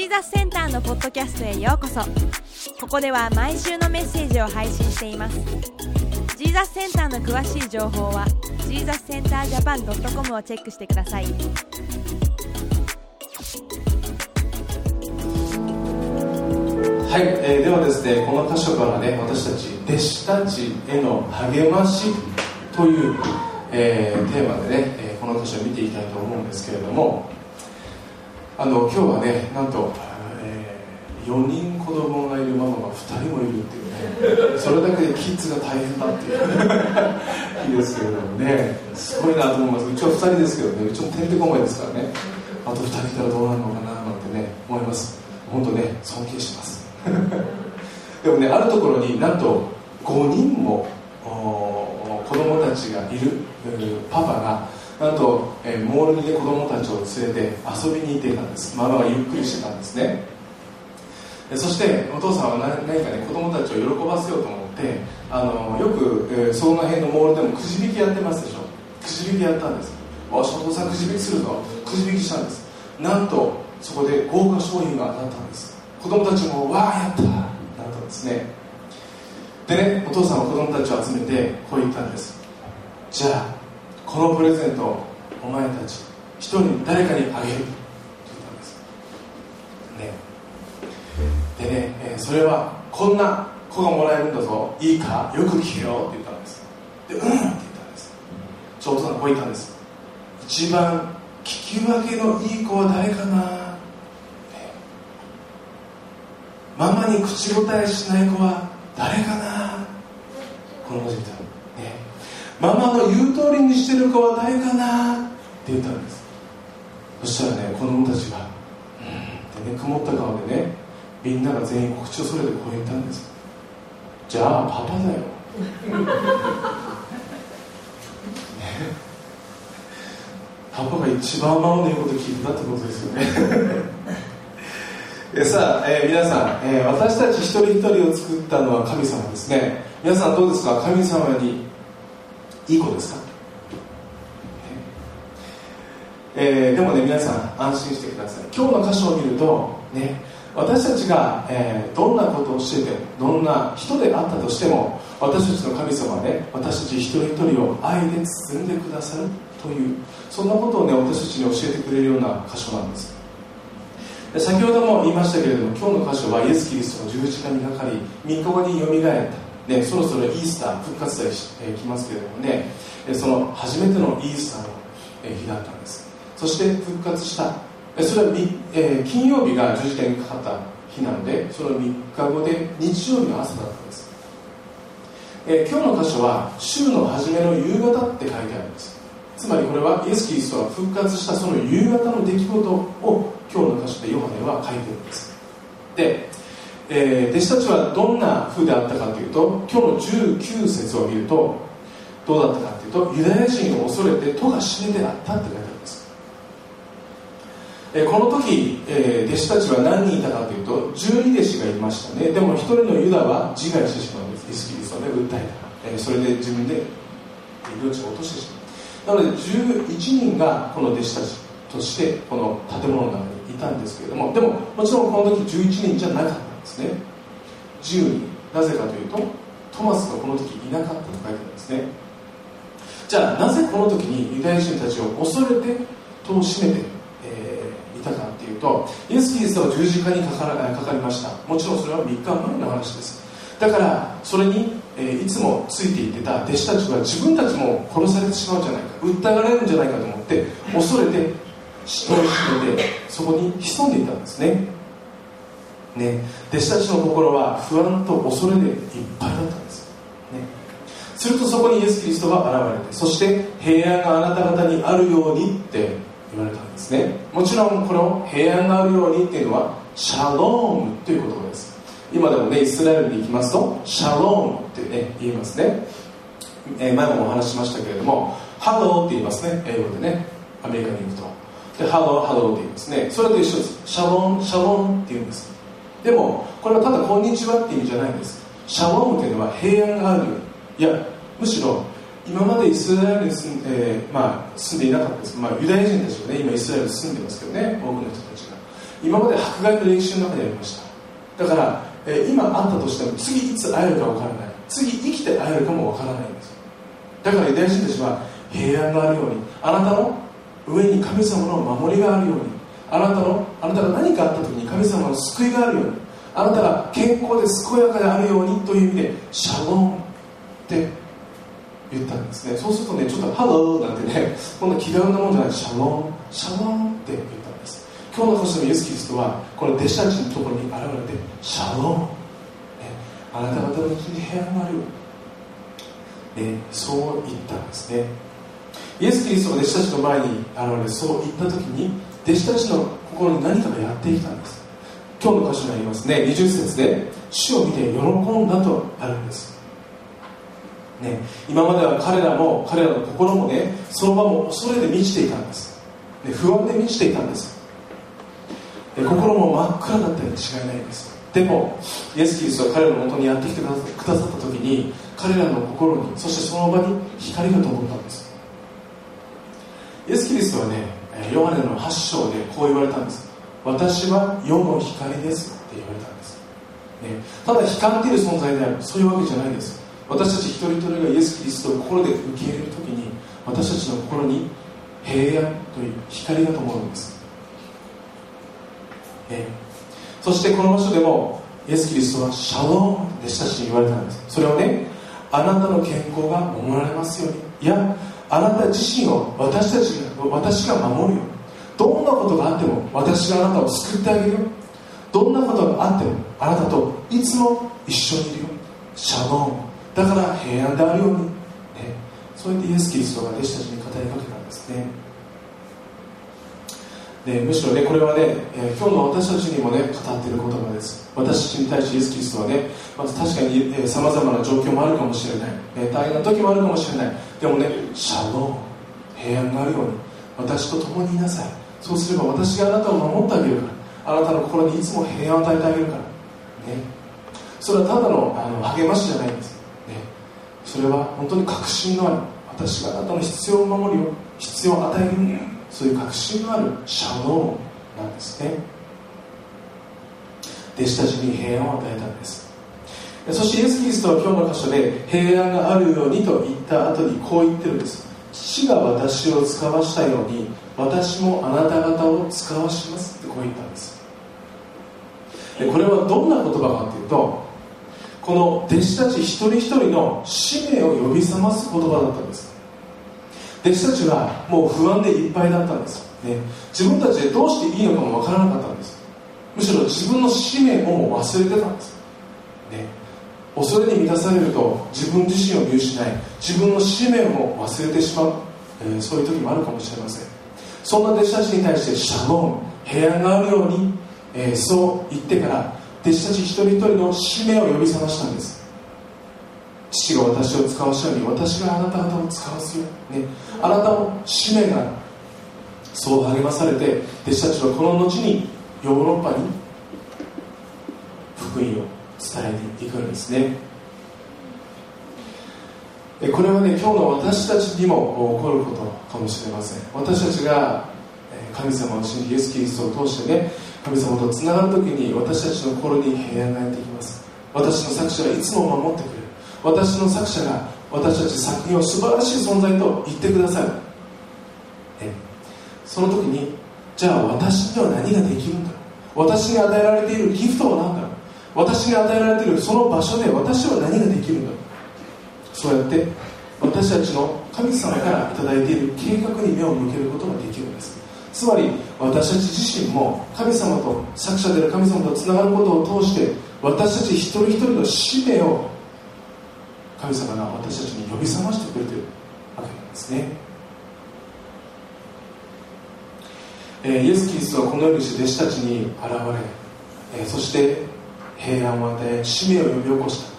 ーザスセンターのポッドキャストへようこそ。ここでは毎週のメッセージを配信しています。ジーザスセンターの詳しい情報は jesuscenterjapan.com をチェックしてください。 はい、ではですね、この箇所からね、私たち弟子たちへの励ましという、テーマでね、この箇所を見ていきたいと思うんですけれども、今日はね、なんと、4人子供がいるママが2人もいるっていうね、それだけでキッズが大変だっていういいですけれどもね、すごいなと思います。うちは2人ですけどね、うちもてんてこまいですからね、あと2人いたらどうなるのかななんてね、思います。本当ね、尊敬しますでもね、あるところになんと5人も子供たちがいるパパがなんと、モールに、ね、子供たちを連れて遊びに行っていたんです。ママがゆっくりしてたんですね。そしてお父さんは何かね、子供たちを喜ばせようと思ってよく、その辺のモールでもくじ引きやってますでしょ。くじ引きやったんです。お父さんくじ引きするぞ。くじ引きしたんです。なんとそこで豪華商品が当たったんです。子供たちもわーやったーなったんですね。でね、お父さんは子供たちを集めてこう言ったんです。じゃあこのプレゼントをお前たち一人誰かにあげると言ったんですね。でね、それはこんな子がもらえるんだぞ、いいかよく聞けよって言ったんです。で、って言ったんです。お父さんこう言ったんです。一番聞き分けのいい子は誰かな、ママに口答えしない子は誰かな、この文字言ったの、ね、ママの言う通りにしてる子は誰かなって言ったんです。そしたらね、子供たちがってね、曇った顔でね、みんなが全員口をそれてこう言ったんです。じゃあパパだよね、パパが一番ママの言うこと聞いてたってことですよねさあ、皆さん、私たち一人一人を作ったのは神様ですね。皆さんどうですか？神様にいい子ですか？でもね、皆さん安心してください。今日の箇所を見ると、ね、私たちが、どんなことをしてても、どんな人であったとしても、私たちの神様はね、私たち一人一人を愛で包んでくださるという、そんなことをね、私たちに教えてくれるような箇所なんです。先ほども言いましたけれども、今日の箇所はイエス・キリストの十字架にかかり3日後によみがえった、ね、そろそろイースター復活祭来ますけれどもね、その初めてのイースターの日だったんです。そして復活した。それは金曜日が十字架にかかった日なので、その3日後で日曜日の朝だったんです。今日の箇所は週の初めの夕方って書いてあるんです。つまりこれはイエス・キリストが復活したその夕方の出来事を今日の箇所でヨハネは書いているんです。で、弟子たちはどんな風であったかというと、今日の19節を見るとどうだったかというと、ユダヤ人を恐れて戸が閉めてあったって書いてあるんです。この時、弟子たちは何人いたかというと12弟子がいましたね。でも一人のユダは自害してしまうんです。イエス・キリストで訴えた、それで自分で命を落としてしまう。なので11人がこの弟子たちとしてこの建物の中にいたんですけれども、でももちろんこの時11人じゃなかったんですね。10人。なぜかというとトマスがこの時いなかったと書いてあるんですね。じゃあなぜこの時にユダヤ人たちを恐れて戸を閉めて、いたかっていうと、イエス・キリストは十字架にかかりました。もちろんそれは3日前の話です。だからそれに、いつもついていってた弟子たちは自分たちも殺されてしまうんじゃないか、訴えられるんじゃないかと思って恐れて戸を閉めてそこに潜んでいたんですね。弟子たちの心は不安と恐れでいっぱいだったんです、ね、するとそこにイエス・キリストが現れて、そして平安があなた方にあるようにって言われたんですね。もちろんこの平安があるようにっていうのはシャロームという言葉です。今でもね、イスラエルに行きますとシャロームってね言いますね。前もお話ししましたけれども、ハローって言いますね、英語でね。アメリカに行くとでハローハローって言いますね。それと一緒です。シャローンシャローンって言うんです。でもこれはただこんにちはって意味じゃないんです。シャロームっていうのは平安があるように、いやむしろ今までイスラエルに住んでいなかったです。ユダヤ人たちがね今イスラエルに住んでますけどね、多くの人たちが今まで迫害の歴史の中にありました。だから、今会ったとしても次いつ会えるか分からない、次生きて会えるかも分からないんです。だからユダヤ人たちは平安があるように、あなたの上に神様の守りがあるように、あなたが何かあった時に神様の救いがあるように、あなたが健康で健やかであるようにという意味でシャローンって言ったんですね。そうするとね、ちょっとハローなんてね、こんな気軽なもんじゃない、シャローンシャローンって言ったんです。今日の箇所のイエス・キリストはこの弟子たちのところに現れてシャローン、ね、あなた方のうちに平安があるように、ね、そう言ったんですね。イエス・キリストが弟子たちの前に現れそう言った時に弟子たちの心に何かがやってきたんです。今日の箇所にありますね、20節で主を見て喜んだとあるんです、ね、今までは彼らの心もね、その場も恐れで満ちていたんです、ね、不安で満ちていたんです、心も真っ暗だったに違いないんです。でもイエス・キリストが彼らの元にやってきてくださった時に、彼らの心に、そしてその場に光が灯ったんです。イエス・キリストはね、ヨハネの8章でこう言われたんです。私は世の光ですって言われたんです、ね、ただ光っている存在である、そういうわけじゃないです。私たち一人一人がイエス・キリストを心で受け入れるときに、私たちの心に平安という光が灯るんです、ね、そしてこの場所でもイエス・キリストはシャローン弟子たちに言われたんです。それはね、あなたの健康が守られますように、いや、あなた自身を私が守るよ。どんなことがあっても私があなたを救ってあげるよ。どんなことがあってもあなたといつも一緒にいるよ。シャローン、だから平安であるように、ね、そうやってイエス・キリストが弟子たちに語りかけたんですね。でむしろね、これはね、今日の私たちにもね語っている言葉です。私たちに対してイエス・キリストはね、まず確かにさまざまな状況もあるかもしれない、大変な時もあるかもしれない。でもね、シャローン、平安があるように私と共にいなさい。そうすれば私があなたを守ってあげるから、あなたの心にいつも平安を与えてあげるから、ね、それはただの励ましじゃないんです、ね、それは本当に確信のある、私があなたの必要を守るよ、必要を与えるよ、そういう確信のあるシャローンなんですね。弟子たちに平安を与えたんです。そしてイエス・キリストは今日の箇所で平安があるようにと言った後にこう言ってるんです。父が私を使わしたように私もあなた方を使わしますってこう言ったんです。でこれはどんな言葉かというと、この弟子たち一人一人の使命を呼び覚ます言葉だったんです。弟子たちはもう不安でいっぱいだったんです、ね、自分たちでどうしていいのかもわからなかったんです。むしろ自分の使命をもう忘れてたんです、ね、恐れに満たされると自分自身を見失い、自分の使命も忘れてしまう、そういう時もあるかもしれません。そんな弟子たちに対してシャローン、平安があるように、そう言ってから弟子たち一人一人の使命を呼び覚ましたんです。父が私を使わしたように私があなた方を使わすよ、ね、あなたの使命がそう励まされて、弟子たちはこの後にヨーロッパに福音を伝えていくんですね。これはね、今日の私たちにも起こることかもしれません。私たちが神様を信じイエス・キリストを通してね、神様とつながるときに私たちの心に平安がやってきます。私の作者がいつも守ってくれる、私の作者が私たち作品を素晴らしい存在と言ってくださる、その時にじゃあ私には何ができるんだろう、私に与えられているギフトは何だろう、私に与えられているその場所で私は何ができるんだろう。そうやって私たちの神様からいただいている計画に目を向けることができるんです。つまり私たち自身も神様と、作者である神様とつながることを通して私たち一人一人の使命を神様が私たちに呼び覚ましてくれているわけなんですね。イエス・キリストはこのようにして弟子たちに現れ、そして平安を与え使命を呼び起こした。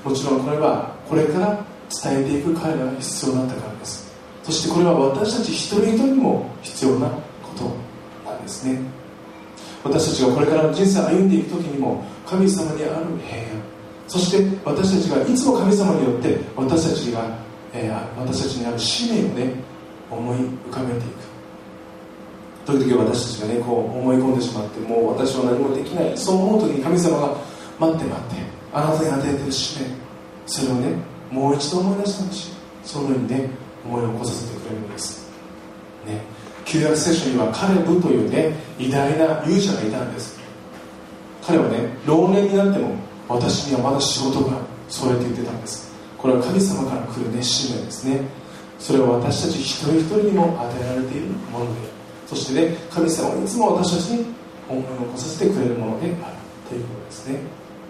もちろんこれはこれから伝えていく彼らが必要だったからです。そしてこれは私たち一人一人にも必要なことなんですね。私たちがこれからの人生を歩んでいく時にも神様にある平安、そして私たちがいつも神様によって私たちにある使命をね、思い浮かべていく。これはね、今日の私たちにも時々私たちがねこう思い込んでしまって、もう私は何もできない、そう思う時に神様が待ってあなたに与えている使命、それをねもう一度思い出してほしい。そのようにね思いを起こさせてくれるんですね。旧約聖書にはカレブというね偉大な勇者がいたんです。彼はね老年になっても私にはまだ仕事が、それって言ってたんです。これは神様から来るね使命ですね。それは私たち一人一人にも与えられているもので、そしてね神様はいつも私たちに思いを起こさせてくれるものであるということですね。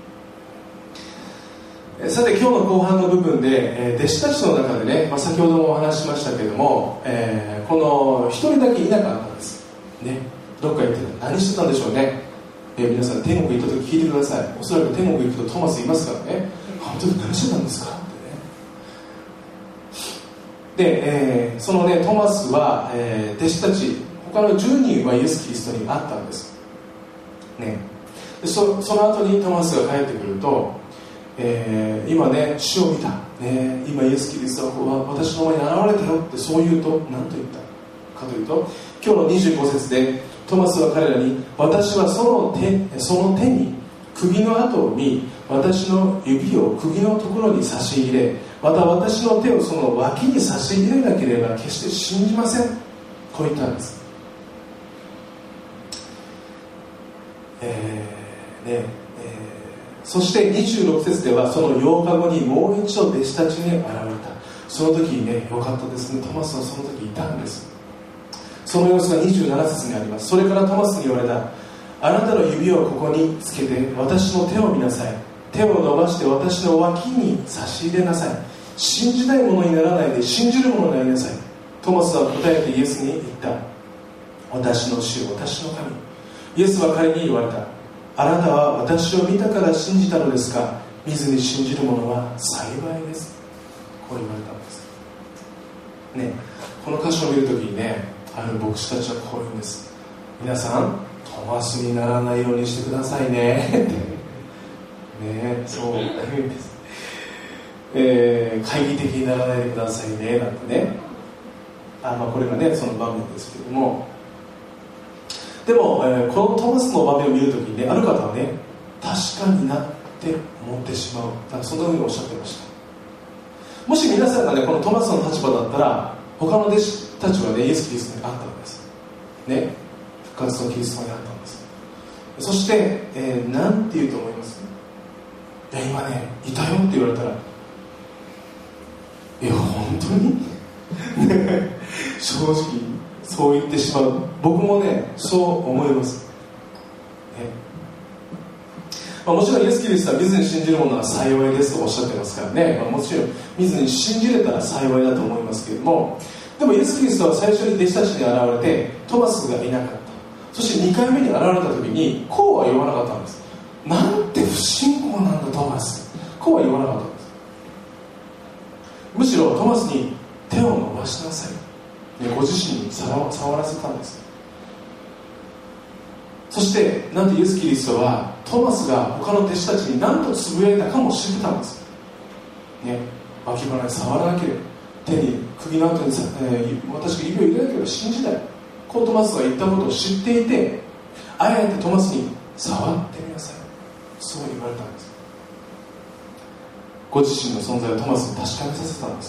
さて今日の後半の部分で、弟子たちの中でね、先ほどもお話ししましたけれども、この一人だけいなかったんですね。どっか行ってた、何してたんでしょうね。皆さん天国行った時聞いてください。おそらく天国行くとトマスいますからね、本当に何してたんですかってね。で、そのねトマスは、弟子たち他の10人はイエス・キリストに会ったんですね。でその後にトマスが帰ってくると、今ね主を見た、今イエス・キリストは私の前に現れたよってそう言うと何と言ったかというと、今日の25節でトマスは彼らに、私はその手に釘の跡を見、私の指を釘のところに差し入れ、また私の手をその脇に差し入れなければ決して信じません、こう言ったんです。そして26節ではその8日後にもう一度弟子たちに現れた。その時にね、よかったですね、トマスはその時いたんです。その様子が27節にあります。それからトマスに言われた。あなたの指をここにつけて私の手を見なさい。手を伸ばして私の脇に差し入れなさい。信じないものにならないで信じるものになりなさい。トマスは答えてイエスに言った。私の主、私の神。イエスは彼に言われた。あなたは私を見たから信じたのですが、見ずに信じる者は幸いです。こう言われたんですね。この箇所を見るときにね、ある牧師たちはこう言うんです。皆さんトマスにならないようにしてくださいねってね、そう言うんです。懐疑的にならないでくださいねなんてね。これがねその場面ですけれども、でも、このトマスの場面を見るときにね、ある方はね、確かになって思ってしまう、なんかそんなふうにおっしゃってました。もし皆さんがねこのトマスの立場だったら、他の弟子たちはねイエス・キリストに会ったんですね。復活のキリストに会ったんです。そして、なんて言うと思います？いや今ねいたよって言われたら、いや本当に正直そう言ってしまう。僕もねそう思います、もちろんイエス・キリストは見ずに信じる者は幸いですとおっしゃってますからね、もちろん見ずに信じれたら幸いだと思いますけれども、でもイエス・キリストは最初に弟子たちに現れてトマスがいなかった。そして2回目に現れた時にこうは言わなかったんです。なんて不信仰なんだトマス、こうは言わなかったんです。むしろトマスに手を伸ばしなさい、ご自身に触らせたんです。そしてなんとイエス・キリストはトマスが他の弟子たちに何とつぶやいたかも知ってたんです、脇腹に触らなければ、手に釘の跡に、私が指を入れなければ信じない、こうトマスが言ったことを知っていて、あえてトマスに触ってみなさい、そう言われたんです。ご自身の存在をトマスに確かめさせたんです。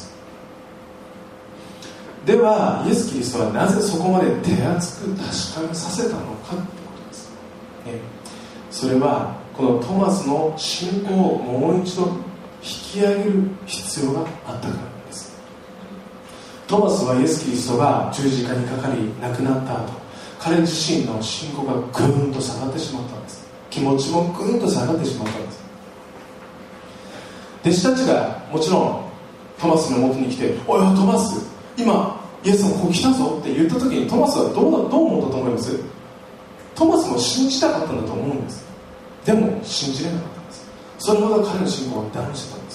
ではイエス・キリストはなぜそこまで手厚く確かめさせたのかということです、それはこのトマスの信仰をもう一度引き上げる必要があったからです。トマスはイエス・キリストが十字架にかかり亡くなった後、彼自身の信仰がぐーんと下がってしまったんです。気持ちもぐーんと下がってしまったんです。弟子たちがもちろんトマスの元に来て、おいトマス、今イエスがここ来たぞって言った時にトマスはどう思ったと思います？トマスも信じたかったんだと思うんです。でも信じれなかったんです。それほど彼の信仰はダウンしてたんです、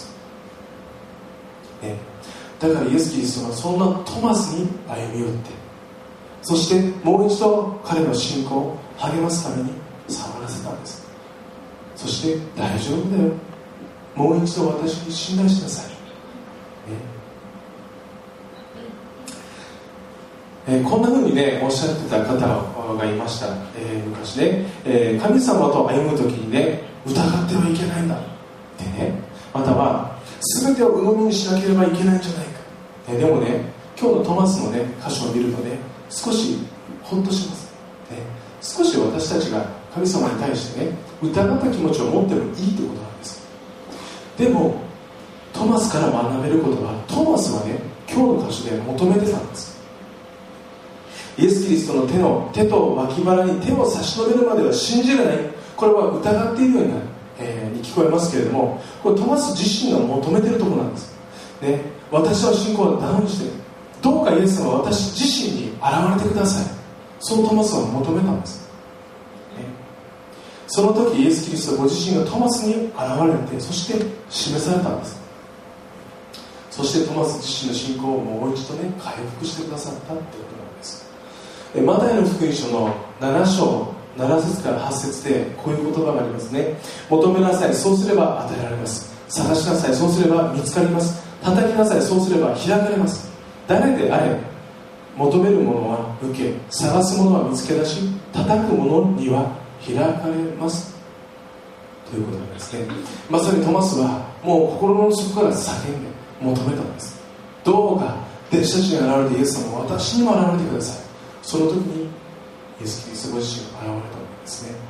だからイエス・キリストはそんなトマスに歩み寄って、そしてもう一度彼の信仰を励ますために触らせたんです。そして大丈夫だよ、もう一度私に信頼しなさい、 こんな風にねおっしゃってた方がいました、昔ね、神様と歩む時にね疑ってはいけないんだってね、または全てを鵜呑みにしなければいけないんじゃないか、でもね今日のトマスのね箇所を見るとね少しほっとします、少し私たちが神様に対してね疑った気持ちを持ってもいいということなんです。でもトマスから学べることは、トマスはね今日の箇所で求めてたんです。イエス・キリストの手と脇腹に手を差し伸べるまでは信じられない、これは疑っているようになる、に聞こえますけれども、これトマス自身が求めているところなんです、私の信仰はダウンしている、どうかイエス様は私自身に現れてください、そうトマスは求めたんです、その時イエス・キリストご自身がトマスに現れて、そして示されたんです。そしてトマス自身の信仰をもう一度ね回復してくださったということなんです。マタイの福音書の7章7節から8節でこういう言葉がありますね。求めなさい、そうすれば与えられます。探しなさい、そうすれば見つかります。叩きなさい、そうすれば開かれます。誰であれ求めるものは受け、探すものは見つけ出し、叩くものには開かれますということなんですね。まさにトマスはもう心の底から叫んで求めたんです。どうか弟子たちに現れてイエス様は私にも現れてください。その時にイエス・キリストご自身が現れたわけですね。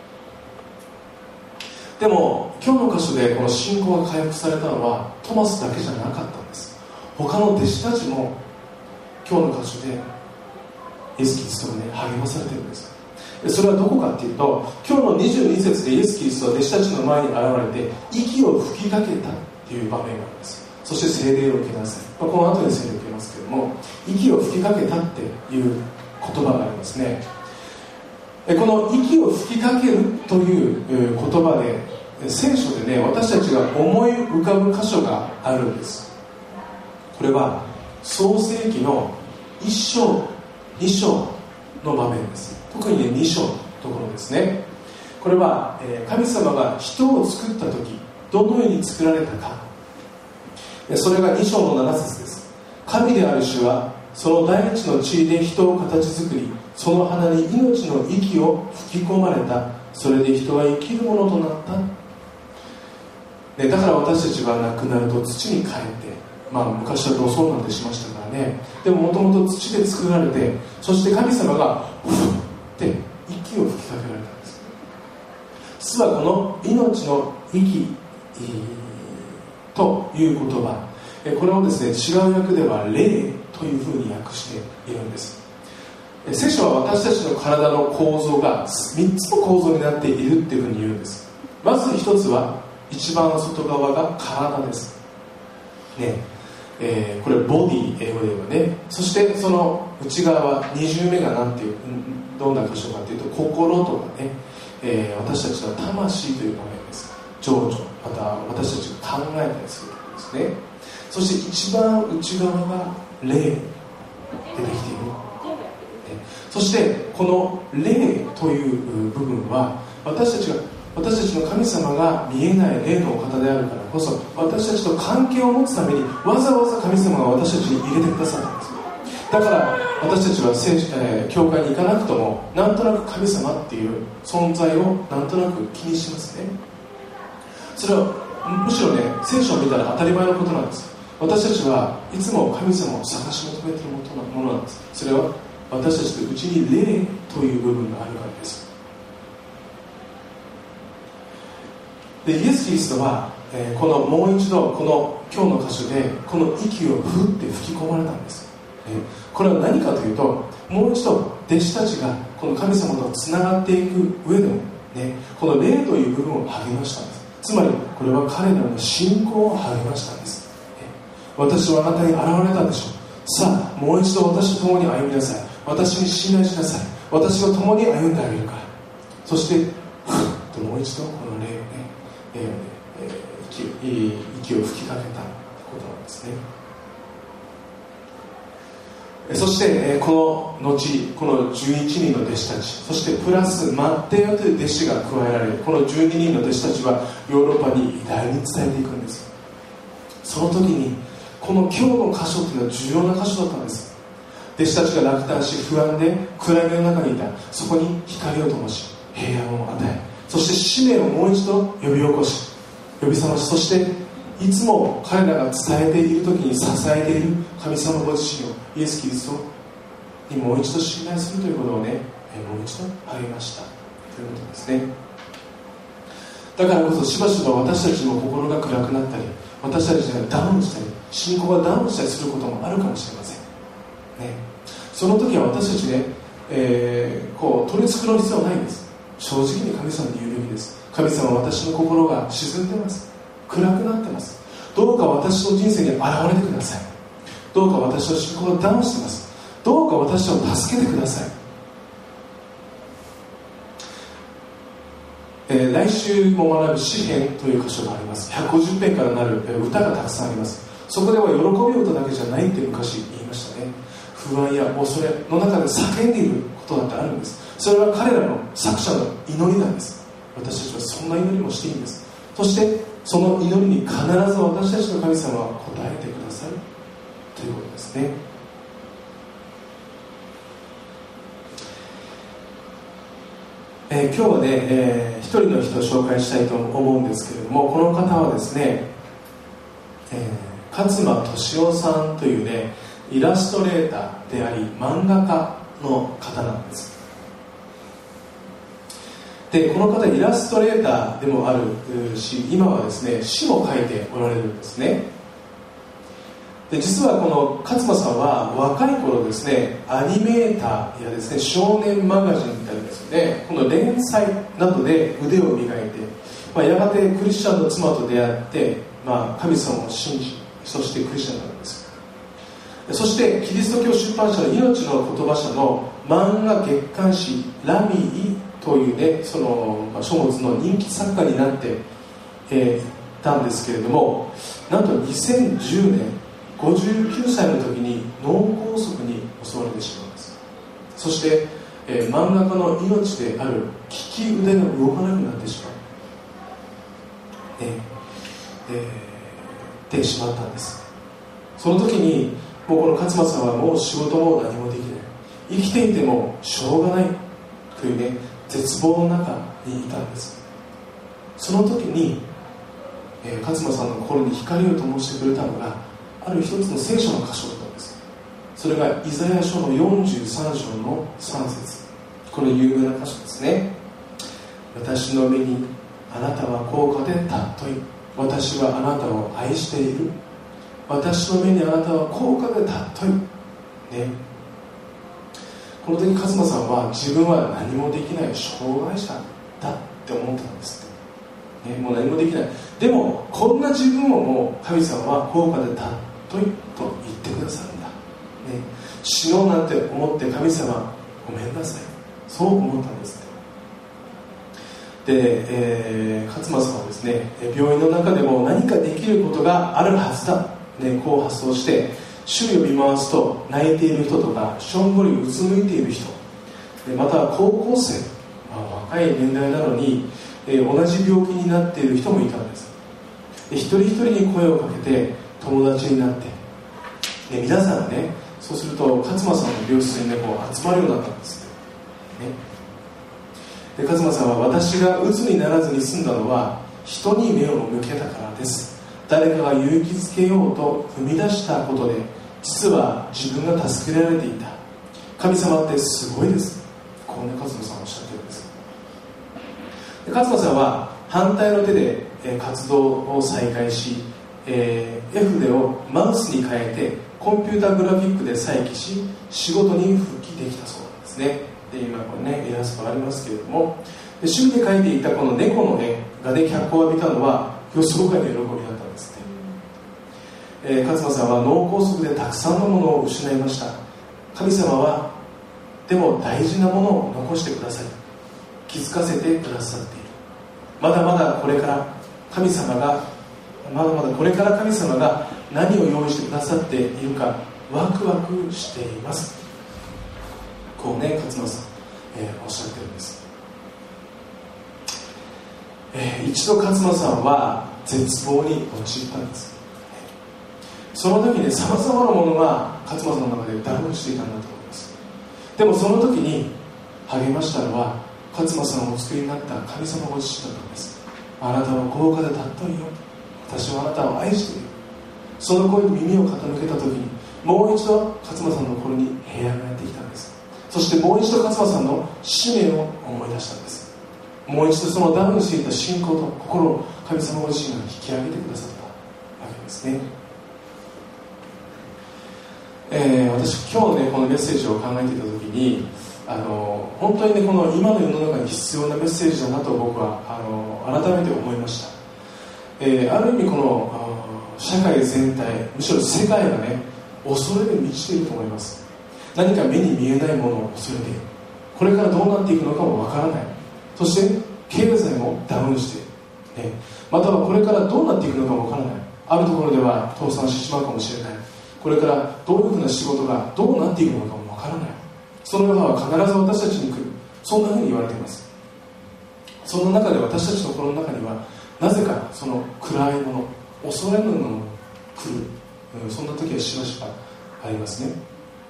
でも今日の箇所でこの信仰が回復されたのはトマスだけじゃなかったんです。他の弟子たちも今日の箇所でイエス・キリストがね励まされているんです。それはどこかっていうと、今日の22節でイエス・キリストは弟子たちの前に現れて息を吹きかけたっていう場面があるんです。そして聖霊を受けなさい、この後に聖霊を受けますけれども、息を吹きかけたっていう言葉がありますね。この息を吹きかけるという言葉で聖書でね私たちが思い浮かぶ箇所があるんです。これは創世記の1章2章の場面です。特にね2章のところですね。これは神様が人を作った時どのように作られたか、それが2章の7節です。神である主はその大地の地で人を形作り、その花に命の息を吹き込まれた。それで人は生きるものとなった、だから私たちは亡くなると土に帰って、昔は土葬なんてしましたからね。でももともと土で作られて、そして神様がふって息を吹きかけられたんです。実はこの命の息という言葉、これをですね違う訳では霊というふうに訳しているんです。聖書は私たちの体の構造が3つの構造になっているっていうふうに言うんです。まず1つは一番外側が体ですね。これボディ、英語で言えばね。そしてその内側は2重目が何ていう、どんな箇所かというと心とかね、私たちの魂という場面です。情緒、また私たちが考えたりするところですね。そして一番内側が霊でできている。そしてこの霊という部分は私たちの神様が見えない霊のお方であるからこそ、私たちと関係を持つためにわざわざ神様が私たちに入れてくださったんです。だから私たちは教会に行かなくともなんとなく神様っていう存在をなんとなく気にしますね。それはむしろね聖書を見たら当たり前のことなんです。私たちはいつも神様を探し求めているものなんです。それは私たちのうちに霊という部分があるからです。でイエス・キリストは、このもう一度この今日の箇所でこの息をふって吹き込まれたんです。これは何かというと、もう一度弟子たちがこの神様とつながっていく上でも、この霊という部分を励ましたんです。つまりこれは彼らの信仰を励ましたんです。私はあなたに現れたんでしょう。さあもう一度私と共に歩みなさい。私に信頼しなさい。私と共に歩んであげるから。そしてふっともう一度この霊を息を吹きかけたことなんですね。そして、この後この11人の弟子たち、そしてプラスマッテヨという弟子が加えられ、この12人の弟子たちはヨーロッパに偉大に伝えていくんです。その時にこの今日の箇所というのは重要な箇所だったんです。 弟子たちが落胆し不安で暗闇の中にいた。そこに光を灯し平安を与え、そして使命をもう一度呼び起こし呼び覚まし、そしていつも彼らが伝えている時に支えている神様ご自身を、イエス・キリストにもう一度信頼するということをね、もう一度励ましたということですね。だからこそしばしば私たちも心が暗くなったり、私たちがダウンしたり、信仰がダウンしたりすることもあるかもしれません、ね、その時は私たちね、こう取り繕う必要はないんです。正直に神様に言うべきです。神様、私の心が沈んでます、暗くなってます、どうか私の人生に現れてください。どうか私の信仰がダウンしてます、どうか私を助けてください。来週も学ぶ詩編という箇所があります。150編からなる歌がたくさんあります。そこでは喜び歌だけじゃないって昔言いましたね。不安や恐れの中で叫んでいることだってあるんです。それは彼らの作者の祈りなんです。私たちはそんな祈りもしていいんです。そしてその祈りに必ず私たちの神様は応えてくださるということですね。今日はね、一人の人を紹介したいと思うんですけれども、この方はですね、勝間俊夫さんというね、イラストレーターであり漫画家の方なんです。でこの方イラストレーターでもあるし、今はですね詩も書いておられるんですね。で実はこの勝間さんは若い頃ですね、アニメーターやですね少年マガジンみたいなですね、この連載などで腕を磨いて、やがてクリスチャンの妻と出会って、神様を信じ、そしてクリスチャンになるんです。そしてキリスト教出版社の命の言葉社の漫画月刊誌ラミーというね、その書物の人気作家になっていたんですけれども、なんと2010年59歳の時に脳梗塞に襲われてしまうんです。そして、漫画家の命である利き腕が動かなくなってしまう、てしまったんです。その時にもうこの勝間さんはもう仕事も何もできない、生きていてもしょうがないというね絶望の中にいたんです。その時に、勝間さんの心に光を灯してくれたのがある一つの聖書の箇所だったんです。それがイザヤ書の43章の3節、この有名な箇所ですね。私の目にあなたは高価で尊い、私はあなたを愛している、私の目にあなたは高価で尊い、ね、この時勝間さんは自分は何もできない障害者だって思ってたんですって、ね、もう何もできない。でもこんな自分をもう神様は高価で尊いと言ってくださるんだ、ね、死のうなんて思って神様ごめんなさい、そう思ったんですって。で、勝間さんはですね、病院の中でも何かできることがあるはずだ、ね、こう発想して周囲を見回すと泣いている人とかしょんぼりうつむいている人で、または高校生、若い年代なのに、同じ病気になっている人もいたんです。で一人一人に声をかけて友達になって、で皆さんがね、そうすると勝間さんの病室にねこう集まるようになったんです、ね、で勝間さんは私がうつにならずに済んだのは人に目を向けたからです。誰かが勇気づけようと踏み出したことで実は自分が助けられていた。神様ってすごいです、こうね勝間さんはおっしゃってるんです。で勝間さんは反対の手で活動を再開し、絵筆をマウスに変えてコンピューターグラフィックで再起し仕事に復帰できたそうなんですね。で今これねイラストがありますけれども、で趣味で描いていたこの猫の絵がね脚光を浴びたのは予想外の喜びだったんですね。勝間さんは脳梗塞でたくさんのものを失いました。神様はでも大事なものを残してくださり気づかせてくださっている。まだまだこれから神様が何を用意してくださっているかワクワクしています、こうね勝間さん、おっしゃってるんです。一度勝間さんは絶望に陥ったんです。そその時にさまざまなものが勝間さんの中でダウンしていたんだと思います。でもその時に励ましたのは勝間さんをお作りになった神様ご自身だったんです。あなたは豪華で尊いよ、私はあなたを愛している。その声に耳を傾けた時にもう一度勝間さんの心に平安がやってきたんです。そしてもう一度勝間さんの使命を思い出したんです。もう一度そのダウンしていた信仰と心を神様ご自身が引き上げてくださったわけですね。私今日ねこのメッセージを考えていた時に本当にねこの今の世の中に必要なメッセージだなと僕は改めて思いました。ある意味この社会全体、むしろ世界がね恐れに満ちていると思います。何か目に見えないものを恐れている。これからどうなっていくのかもわからない。そして経済もダウンしている、またはこれからどうなっていくのかもわからない。あるところでは倒産してしまうかもしれない。これからどういうふうな仕事がどうなっていくのかもわからない。その世は必ず私たちに来る。そんなふうに言われています。その中で私たちの心の中にはなぜかその暗いもの、恐れのものが来る、そんな時はしばしばありますね。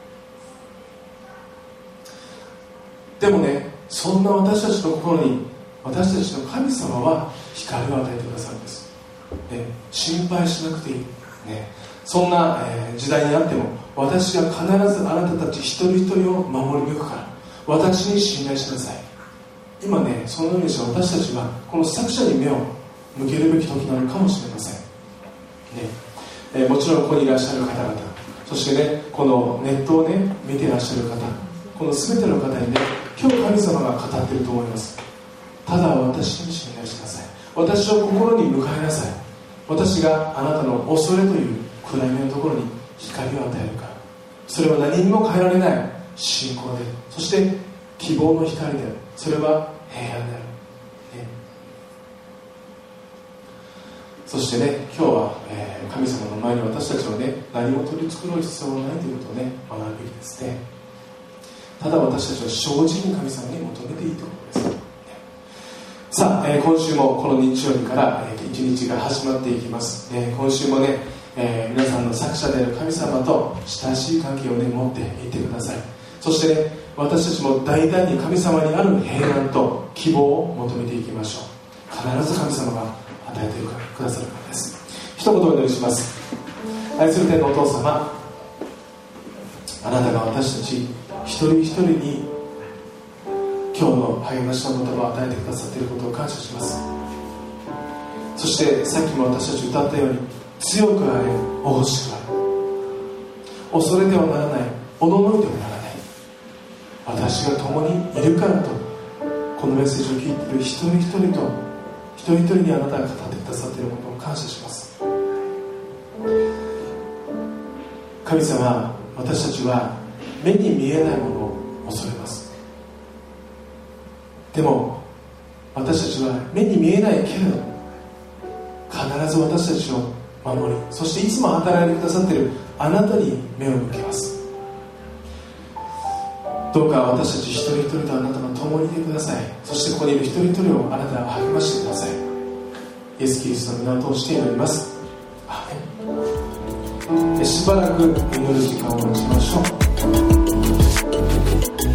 でもね、そんな私たちの心に私たちの神様は光を与えてくださるんです、心配しなくていい、そんな、時代にあっても私が必ずあなたたち一人一人を守り抜くから私に信頼しなさい。今ねそのようにして私たちはこの作者に目を向けるべき時なのかもしれません、もちろんここにいらっしゃる方々、そしてねこのネットをね見ていらっしゃる方、この全ての方にね今日神様が語っていると思います。ただ私に信頼しなさい。私を心に迎えなさい。私があなたの恐れという暗闇のところに光を与えるから。それは何にも変えられない信仰で、そして希望の光である。それは平安である、そしてね今日は、神様の前に私たちはね何も取り繕う必要はないということをね学ぶべきですね。ただ私たちは正直に神様に求めていいということです。さあ、今週もこの日曜日から一日が始まっていきます、今週もね、皆さんの作者である神様と親しい関係をね持っていってください。そしてね私たちも大胆に神様にある平安と希望を求めていきましょう。必ず神様が与えてくださるからです。一言お祈りします。愛する天のお父様、あなたが私たち一人一人に今日の励ましの言葉を与えてくださっていることを感謝します。そしてさっきも私たち歌ったように強くあれ、お欲しくあれ、恐れてはならない、おののいてはならない、私が共にいるからとこのメッセージを聞いている一人一人と一人一人にあなたが語ってくださっていることを感謝します。神様、私たちは目に見えないものを恐れます。でも私たちは目に見えないけれど必ず私たちを守り、そしていつも働いてくださっているあなたに目を向けます。どうか私たち一人一人とあなたが共にいてください。そしてここにいる一人一人をあなたが励ましてください。イエス・キリストの皆を通して祈ります。アーメン。しばらく祈る時間を持ちましょう。